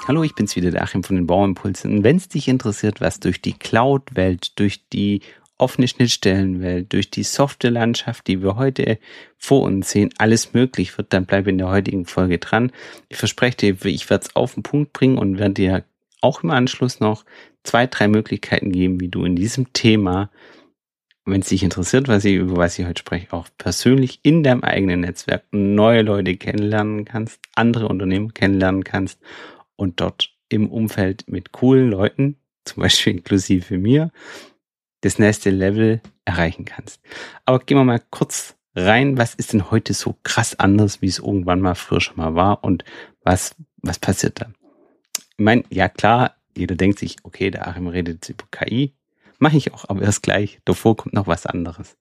Hallo, ich bin's wieder, der Achim von den Bauimpulsen. Und wenn es dich interessiert, was durch die Cloud-Welt, durch die offene Schnittstellenwelt, durch die Softwarelandschaft, die wir heute vor uns sehen, alles möglich wird, dann bleib in der heutigen Folge dran. Ich verspreche dir, ich werde es auf den Punkt bringen und werde dir auch im Anschluss noch 2, 3 Möglichkeiten geben, wie du in diesem Thema, wenn es dich interessiert, über was ich heute spreche, auch persönlich in deinem eigenen Netzwerk neue Leute kennenlernen kannst, andere Unternehmen kennenlernen kannst und dort im Umfeld mit coolen Leuten, zum Beispiel inklusive mir, das nächste Level erreichen kannst. Aber gehen wir mal kurz rein, was ist denn heute so krass anders, wie es irgendwann mal früher schon mal war und was passiert da? Ich meine, ja klar, jeder denkt sich, okay, der Achim redet jetzt über KI, mache ich auch, aber erst gleich, davor kommt noch was anderes.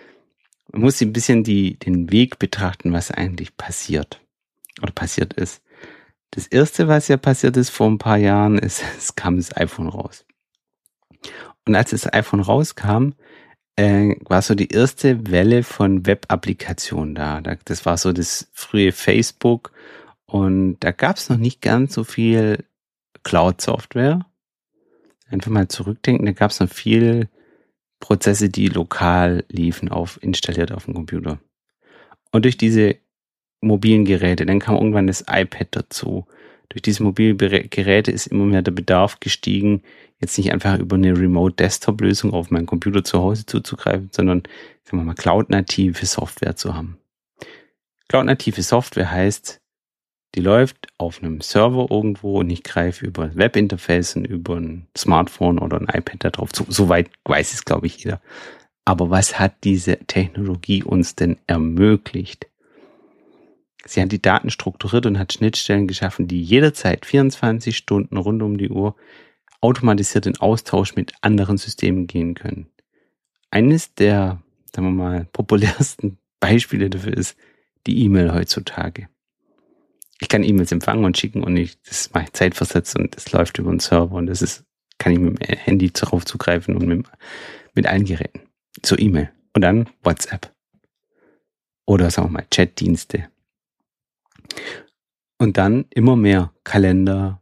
Man muss ein bisschen den Weg betrachten, was eigentlich passiert oder passiert ist. Das erste, was ja passiert ist vor ein paar Jahren, ist, es kam das iPhone raus. Und als das iPhone rauskam, war so die erste Welle von Web-Applikationen da. Das war so das frühe Facebook und da gab es noch nicht ganz so viel Cloud-Software. Einfach mal zurückdenken, da gab es noch viel Prozesse, die lokal liefen, installiert auf dem Computer. Und durch diese mobilen Geräte, dann kam irgendwann das iPad dazu. Durch diese mobilen Geräte ist immer mehr der Bedarf gestiegen, jetzt nicht einfach über eine Remote-Desktop-Lösung auf meinen Computer zu Hause zuzugreifen, sondern, sagen wir mal, Cloud-native Software zu haben. Cloud-native Software heißt, die läuft auf einem Server irgendwo und ich greife über ein Webinterface und über ein Smartphone oder ein iPad da drauf zu. Soweit weiß es, glaube ich, jeder. Aber was hat diese Technologie uns denn ermöglicht? Sie hat die Daten strukturiert und hat Schnittstellen geschaffen, die jederzeit 24 Stunden rund um die Uhr automatisiert in Austausch mit anderen Systemen gehen können. Eines der, sagen wir mal, populärsten Beispiele dafür ist die E-Mail heutzutage. Ich kann E-Mails empfangen und schicken und das mache ich zeitversetzt und das läuft über einen Server und kann ich mit dem Handy darauf zugreifen und mit allen Geräten zur E-Mail. Und dann WhatsApp. Oder sagen wir mal Chatdienste. Und dann immer mehr Kalender,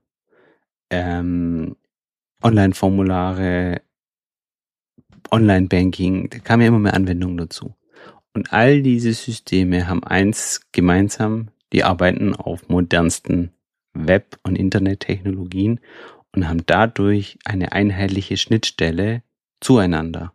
Online-Formulare, Online-Banking, da kamen ja immer mehr Anwendungen dazu. Und all diese Systeme haben eins gemeinsam, die arbeiten auf modernsten Web- und Internettechnologien und haben dadurch eine einheitliche Schnittstelle zueinander.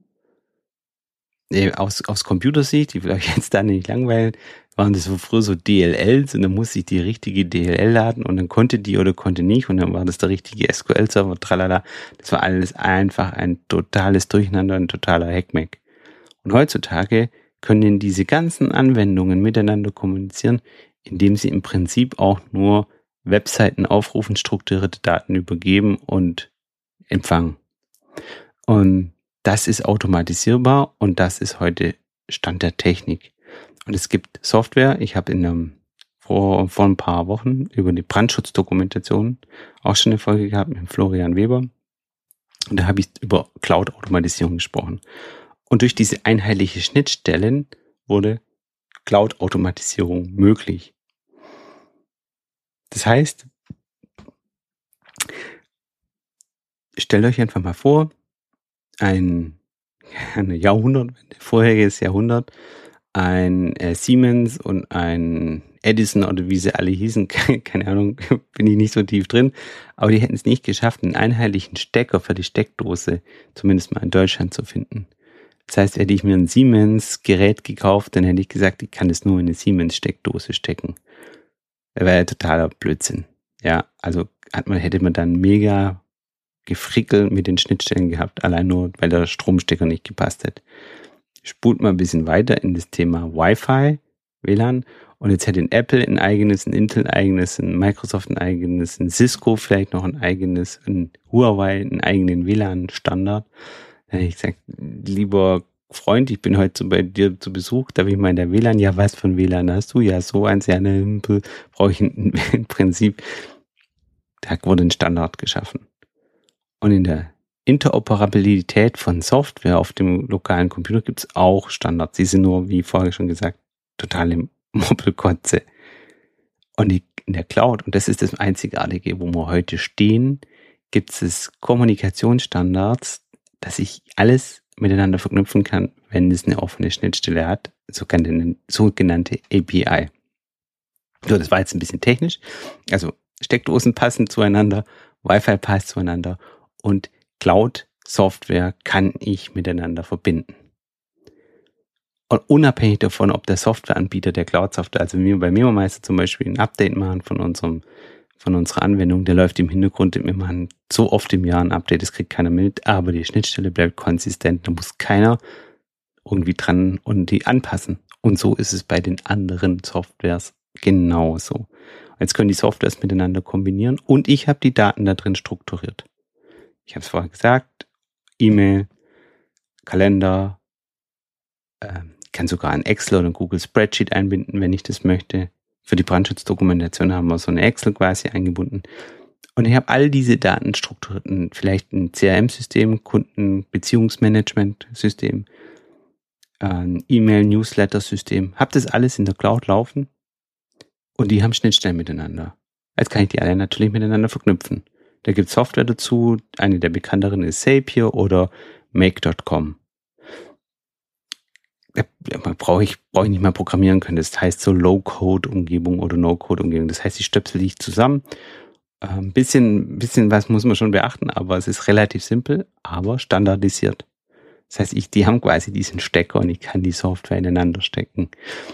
Aus Computersicht, ich will euch jetzt da nicht langweilen, waren das so früher so DLLs und dann musste ich die richtige DLL laden und dann konnte die oder konnte nicht und dann war das der richtige SQL-Server, tralala. Das war alles einfach ein totales Durcheinander, ein totaler Hackmack. Und heutzutage können diese ganzen Anwendungen miteinander kommunizieren, indem sie im Prinzip auch nur Webseiten aufrufen, strukturierte Daten übergeben und empfangen. Und das ist automatisierbar und das ist heute Stand der Technik. Und es gibt Software, ich habe vor ein paar Wochen über die Brandschutzdokumentation auch schon eine Folge gehabt mit Florian Weber. Und da habe ich über Cloud-Automatisierung gesprochen. Und durch diese einheitliche Schnittstellen wurde Cloud-Automatisierung möglich. Das heißt, stellt euch einfach mal vor, eine Jahrhundertwende, vorheriges Jahrhundert, ein Siemens und ein Edison oder wie sie alle hießen, keine Ahnung, bin ich nicht so tief drin, aber die hätten es nicht geschafft, einen einheitlichen Stecker für die Steckdose zumindest mal in Deutschland zu finden. Das heißt, hätte ich mir ein Siemens-Gerät gekauft, dann hätte ich gesagt, ich kann das nur in eine Siemens-Steckdose stecken. Das wäre ja totaler Blödsinn. Ja, also hätte man dann mega Gefrickel mit den Schnittstellen gehabt, allein nur, weil der Stromstecker nicht gepasst hat. Spult mal ein bisschen weiter in das Thema Wi-Fi, WLAN und jetzt hätte ein Apple ein eigenes, ein Intel ein eigenes, ein Microsoft ein eigenes, ein Cisco vielleicht noch ein eigenes, ein Huawei einen eigenen WLAN-Standard. Dann hätte ich gesagt, lieber Freund, ich bin heute bei dir zu Besuch, darf ich mal in der WLAN? Ja, was für ein WLAN hast du? Ja, so eins, ja, brauche ich im Prinzip, da wurde ein Standard geschaffen. Und in der Interoperabilität von Software auf dem lokalen Computer gibt es auch Standards. Die sind nur, wie vorher schon gesagt, totale Moppelkotze. Und in der Cloud, und das ist das Einzigartige, wo wir heute stehen, gibt es Kommunikationsstandards, dass ich alles miteinander verknüpfen kann, wenn es eine offene Schnittstelle hat, sogenannte API. So, das war jetzt ein bisschen technisch. Also Steckdosen passen zueinander, Wi-Fi passt zueinander und Cloud-Software kann ich miteinander verbinden. Und unabhängig davon, ob der Softwareanbieter der Cloud-Software, also bei MemoMeister zum Beispiel ein Update machen von unserer Anwendung, der läuft im Hintergrund immer so oft im Jahr ein Update, das kriegt keiner mit, aber die Schnittstelle bleibt konsistent, da muss keiner irgendwie dran und die anpassen. Und so ist es bei den anderen Softwares genauso. Jetzt können die Softwares miteinander kombinieren und ich habe die Daten da drin strukturiert. Ich habe es vorher gesagt, E-Mail, Kalender, ich kann sogar ein Excel oder ein Google Spreadsheet einbinden, wenn ich das möchte. Für die Brandschutzdokumentation haben wir so eine Excel quasi eingebunden. Und ich habe all diese Daten strukturiert, vielleicht ein CRM-System, Kundenbeziehungsmanagement-System, ein E-Mail-Newsletter-System. Habe das alles in der Cloud laufen und die haben Schnittstellen miteinander. Jetzt kann ich die alle natürlich miteinander verknüpfen. Da gibt es Software dazu. Eine der bekannteren ist Zapier oder Make.com. Brauche ich nicht mal programmieren können. Das heißt so Low-Code-Umgebung oder No-Code-Umgebung. Das heißt, die stöpsel ich zusammen. Ein bisschen was muss man schon beachten, aber es ist relativ simpel, aber standardisiert. Das heißt, die haben quasi diesen Stecker und ich kann die Software ineinander stecken.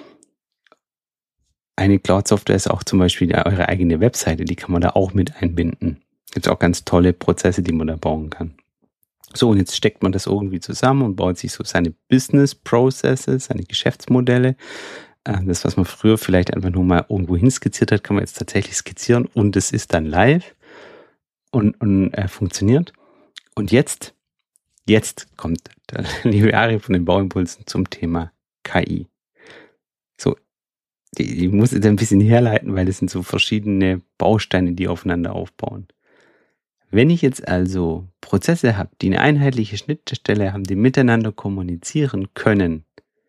Eine Cloud-Software ist auch zum Beispiel eure eigene Webseite, die kann man da auch mit einbinden. Gibt es auch ganz tolle Prozesse, die man da bauen kann. So, und jetzt steckt man das irgendwie zusammen und baut sich so seine Business Processes, seine Geschäftsmodelle. Das, was man früher vielleicht einfach nur mal irgendwo hinskizziert hat, kann man jetzt tatsächlich skizzieren und es ist dann live und funktioniert. Und jetzt kommt der liebe Ari von den Bauimpulsen zum Thema KI. So, ich muss jetzt ein bisschen herleiten, weil das sind so verschiedene Bausteine, die aufeinander aufbauen. Wenn ich jetzt also Prozesse habe, die eine einheitliche Schnittstelle haben, die miteinander kommunizieren können,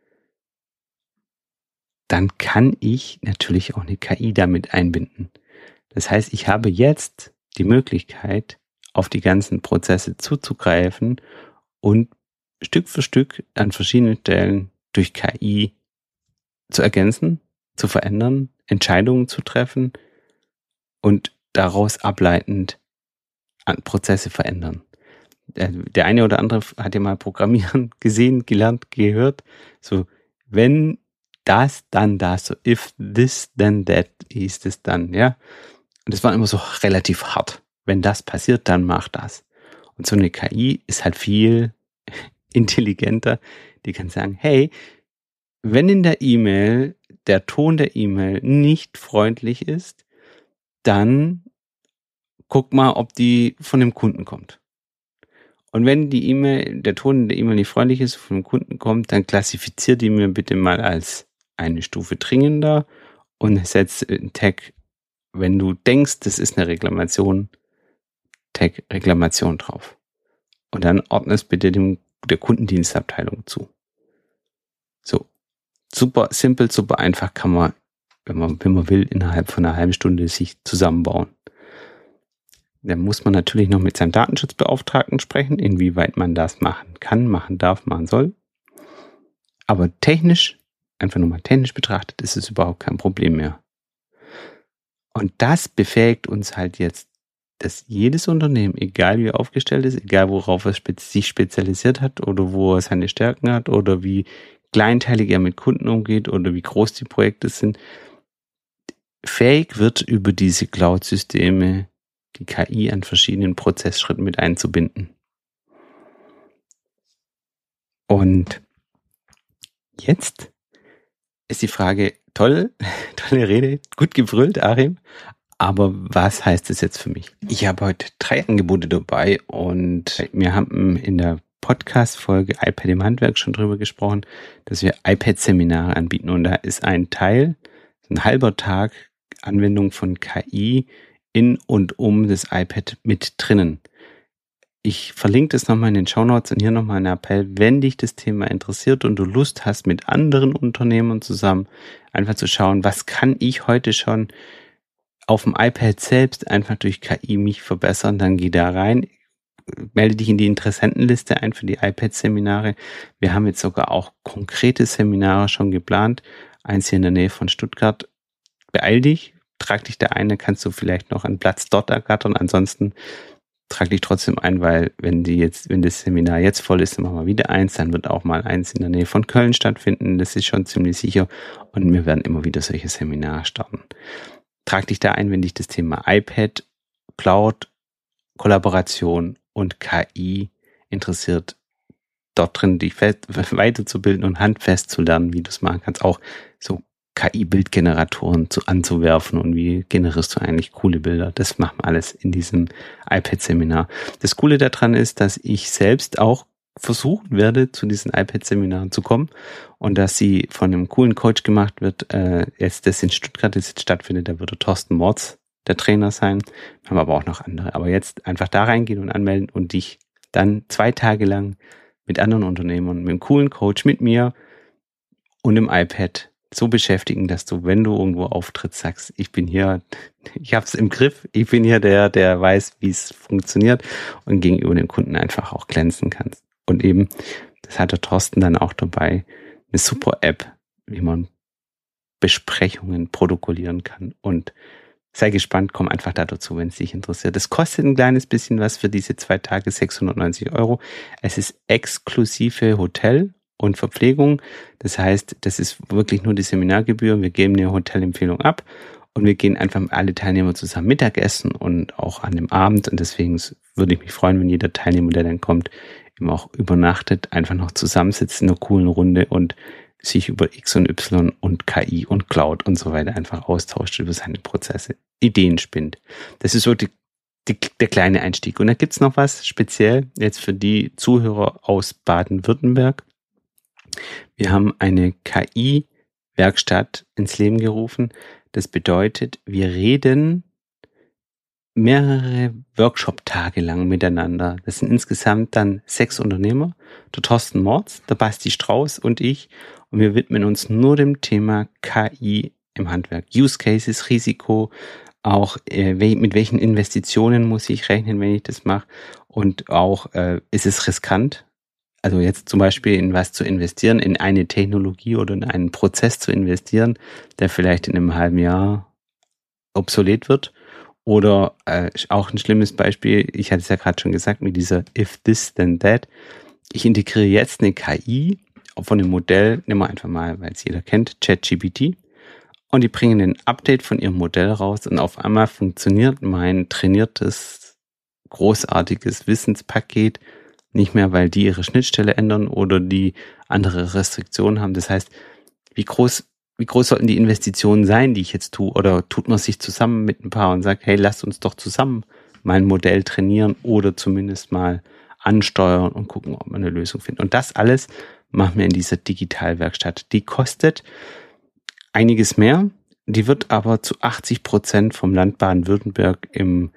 dann kann ich natürlich auch eine KI damit einbinden. Das heißt, ich habe jetzt die Möglichkeit, auf die ganzen Prozesse zuzugreifen und Stück für Stück an verschiedenen Stellen durch KI zu ergänzen, zu verändern, Entscheidungen zu treffen und daraus ableitend an Prozesse verändern. Der eine oder andere hat ja mal Programmieren gesehen, gelernt, gehört. So, wenn das, dann das. So, if this, then that, hieß es dann, ja. Und das war immer so relativ hart. Wenn das passiert, dann mach das. Und so eine KI ist halt viel intelligenter. Die kann sagen, hey, wenn in der E-Mail der Ton der E-Mail nicht freundlich ist, dann guck mal, ob die von dem Kunden kommt. Und wenn die E-Mail, der Ton der E-Mail nicht freundlich ist, von dem Kunden kommt, dann klassifiziert die mir bitte mal als eine Stufe dringender und setzt einen Tag, wenn du denkst, das ist eine Reklamation, Tag Reklamation drauf. Und dann ordnest bitte der Kundendienstabteilung zu. So. Super simpel, super einfach kann man, wenn man will, innerhalb von einer halben Stunde sich zusammenbauen. Dann muss man natürlich noch mit seinem Datenschutzbeauftragten sprechen, inwieweit man das machen kann, machen darf, machen soll. Aber technisch, einfach nur mal technisch betrachtet, ist es überhaupt kein Problem mehr. Und das befähigt uns halt jetzt, dass jedes Unternehmen, egal wie er aufgestellt ist, egal worauf er sich spezialisiert hat oder wo er seine Stärken hat oder wie kleinteilig er mit Kunden umgeht oder wie groß die Projekte sind, fähig wird, über diese Cloud-Systeme die KI an verschiedenen Prozessschritten mit einzubinden. Und jetzt ist die Frage, tolle Rede, gut gebrüllt, Achim, aber was heißt das jetzt für mich? Ich habe heute 3 Angebote dabei und wir haben in der Podcast-Folge iPad im Handwerk schon drüber gesprochen, dass wir iPad-Seminare anbieten und da ist ein Teil, ein halber Tag Anwendung von KI in und um das iPad mit drinnen. Ich verlinke das nochmal in den Shownotes und hier nochmal ein Appell, wenn dich das Thema interessiert und du Lust hast, mit anderen Unternehmern zusammen einfach zu schauen, was kann ich heute schon auf dem iPad selbst einfach durch KI mich verbessern, dann geh da rein, melde dich in die Interessentenliste ein für die iPad-Seminare. Wir haben jetzt sogar auch konkrete Seminare schon geplant. Eins hier in der Nähe von Stuttgart. Beeil dich, trag dich da ein, dann kannst du vielleicht noch einen Platz dort ergattern. Ansonsten trag dich trotzdem ein, weil wenn das Seminar jetzt voll ist, dann machen wir wieder eins, dann wird auch mal eins in der Nähe von Köln stattfinden. Das ist schon ziemlich sicher. Und wir werden immer wieder solche Seminare starten. Trag dich da ein, wenn dich das Thema iPad, Cloud, Kollaboration und KI interessiert, dort drin dich weiterzubilden und handfest zu lernen, wie du es machen kannst, auch so KI-Bildgeneratoren anzuwerfen und wie generierst du eigentlich coole Bilder. Das machen wir alles in diesem iPad-Seminar. Das Coole daran ist, dass ich selbst auch versuchen werde, zu diesen iPad-Seminaren zu kommen und dass sie von einem coolen Coach gemacht wird. Jetzt das in Stuttgart jetzt stattfindet, da wird der Thorsten Morz der Trainer sein. Wir haben aber auch noch andere. Aber jetzt einfach da reingehen und anmelden und dich dann 2 Tage lang mit anderen Unternehmern, mit einem coolen Coach, mit mir und dem iPad so beschäftigen, dass du, wenn du irgendwo auftrittst, sagst, ich bin hier, ich hab's im Griff, ich bin hier der weiß, wie es funktioniert und gegenüber dem Kunden einfach auch glänzen kannst. Und eben, das hat der Thorsten dann auch dabei, eine super App, wie man Besprechungen protokollieren kann. Und sei gespannt, komm einfach da dazu, wenn es dich interessiert. Es kostet ein kleines bisschen was für diese 2 Tage, 690 Euro. Es ist exklusive Hotel und Verpflegung. Das heißt, das ist wirklich nur die Seminargebühr. Wir geben eine Hotelempfehlung ab und wir gehen einfach mit alle Teilnehmer zusammen Mittagessen und auch an dem Abend. Und deswegen würde ich mich freuen, wenn jeder Teilnehmer, der dann kommt, eben auch übernachtet, einfach noch zusammensitzt in einer coolen Runde und sich über X und Y und KI und Cloud und so weiter einfach austauscht über seine Prozesse, Ideen spinnt. Das ist so der kleine Einstieg. Und da gibt's noch was speziell jetzt für die Zuhörer aus Baden-Württemberg. Wir haben eine KI-Werkstatt ins Leben gerufen. Das bedeutet, wir reden mehrere Workshop-Tage lang miteinander. Das sind insgesamt dann 6 Unternehmer, der Thorsten Morz, der Basti Strauß und ich. Und wir widmen uns nur dem Thema KI im Handwerk. Use Cases, Risiko, auch mit welchen Investitionen muss ich rechnen, wenn ich das mache. Und auch, ist es riskant? Also jetzt zum Beispiel in was zu investieren, in eine Technologie oder in einen Prozess zu investieren, der vielleicht in einem halben Jahr obsolet wird. Oder auch ein schlimmes Beispiel, ich hatte es ja gerade schon gesagt, mit dieser If This Then That. Ich integriere jetzt eine KI von dem Modell, nehmen wir einfach mal, weil es jeder kennt, ChatGPT. Und die bringen ein Update von ihrem Modell raus und auf einmal funktioniert mein trainiertes, großartiges Wissenspaket nicht mehr, weil die ihre Schnittstelle ändern oder die andere Restriktionen haben. Das heißt, wie groß sollten die Investitionen sein, die ich jetzt tue? Oder tut man sich zusammen mit ein paar und sagt, hey, lasst uns doch zusammen mal ein Modell trainieren oder zumindest mal ansteuern und gucken, ob man eine Lösung findet. Und das alles machen wir in dieser Digitalwerkstatt. Die kostet einiges mehr. Die wird aber zu 80% vom Land Baden-Württemberg im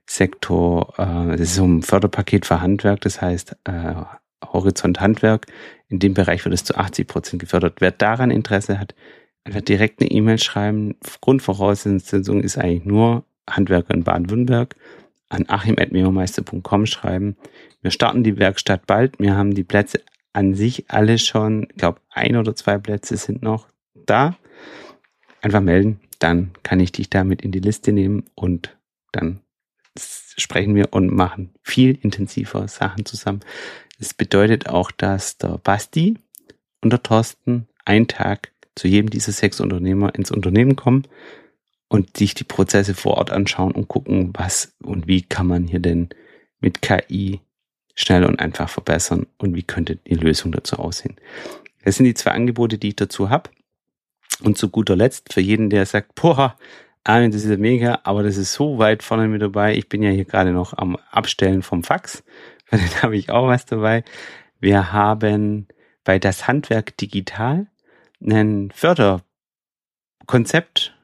Sektor, das ist so ein Förderpaket für Handwerk, das heißt Horizont Handwerk. In dem Bereich wird es zu 80% gefördert. Wer daran Interesse hat, einfach direkt eine E-Mail schreiben. Grundvoraussetzung ist eigentlich nur Handwerker in Baden-Württemberg an achim@meomeister.com schreiben. Wir starten die Werkstatt bald. Wir haben die Plätze an sich alle schon, ich glaube 1 oder 2 Plätze sind noch da. Einfach melden, dann kann ich dich damit in die Liste nehmen und dann sprechen wir und machen viel intensiver Sachen zusammen. Das bedeutet auch, dass der Basti und der Thorsten einen Tag zu jedem dieser 6 Unternehmer ins Unternehmen kommen und sich die Prozesse vor Ort anschauen und gucken, was und wie kann man hier denn mit KI schnell und einfach verbessern und wie könnte die Lösung dazu aussehen. Das sind die 2 Angebote, die ich dazu habe. Und zu guter Letzt, für jeden, der sagt, boah, Armin, das ist ja mega, aber das ist so weit vorne mit dabei. Ich bin ja hier gerade noch am Abstellen vom Fax. Für den habe ich auch was dabei. Wir haben bei Das Handwerk Digital ein Förderkonzept.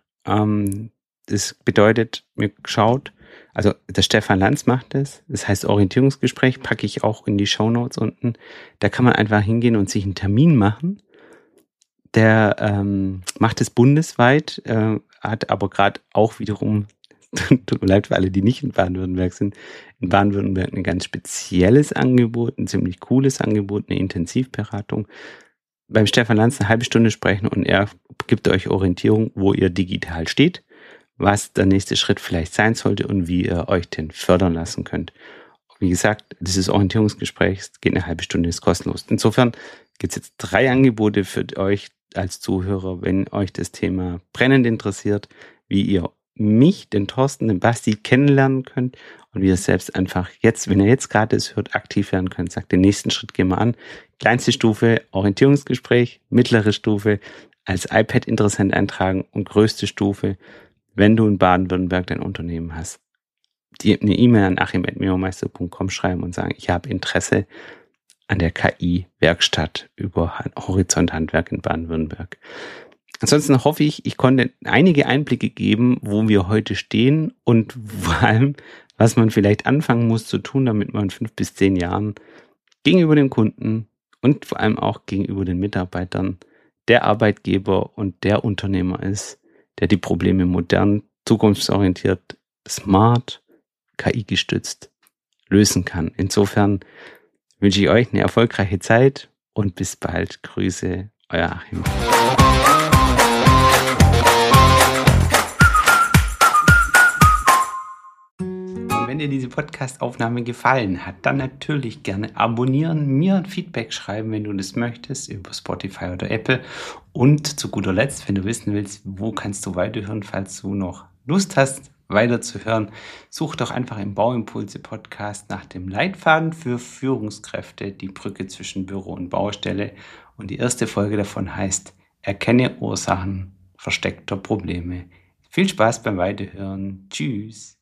Das bedeutet, mir schaut, also der Stefan Lanz macht das. Das heißt Orientierungsgespräch, packe ich auch in die Shownotes unten. Da kann man einfach hingehen und sich einen Termin machen. Der macht es bundesweit, hat aber gerade auch wiederum tut mir leid für alle, die nicht in Baden-Württemberg sind, in Baden-Württemberg ein ganz spezielles Angebot, ein ziemlich cooles Angebot, eine Intensivberatung. Beim Stefan Lanz eine halbe Stunde sprechen und er gibt euch Orientierung, wo ihr digital steht, was der nächste Schritt vielleicht sein sollte und wie ihr euch den fördern lassen könnt. Wie gesagt, dieses Orientierungsgespräch geht eine halbe Stunde, ist kostenlos. Insofern gibt es jetzt 3 Angebote für euch als Zuhörer, wenn euch das Thema brennend interessiert, wie ihr mich, den Thorsten, den Basti kennenlernen könnt und wie ihr selbst einfach jetzt, wenn ihr jetzt gerade es hört, aktiv werden könnt. Sagt, den nächsten Schritt gehen wir an. Kleinste Stufe, Orientierungsgespräch, mittlere Stufe, als iPad-Interessent eintragen und größte Stufe, wenn du in Baden-Württemberg dein Unternehmen hast, eine E-Mail an achim@meomeister.com schreiben und sagen, ich habe Interesse an der KI-Werkstatt über Horizont Handwerk in Baden-Württemberg. Ansonsten hoffe ich, ich konnte einige Einblicke geben, wo wir heute stehen und vor allem, was man vielleicht anfangen muss zu tun, damit man in 5 bis 10 Jahren gegenüber dem Kunden und vor allem auch gegenüber den Mitarbeitern der Arbeitgeber und der Unternehmer ist, der die Probleme modern, zukunftsorientiert, smart, KI-gestützt lösen kann. Insofern wünsche ich euch eine erfolgreiche Zeit und bis bald. Grüße, euer Achim. Wenn dir diese Podcast-Aufnahme gefallen hat, dann natürlich gerne abonnieren, mir ein Feedback schreiben, wenn du das möchtest, über Spotify oder Apple. Und zu guter Letzt, wenn du wissen willst, wo kannst du weiterhören, falls du noch Lust hast, weiterzuhören, such doch einfach im Bauimpulse-Podcast nach dem Leitfaden für Führungskräfte, die Brücke zwischen Büro und Baustelle. Und die erste Folge davon heißt, erkenne Ursachen versteckter Probleme. Viel Spaß beim Weiterhören. Tschüss.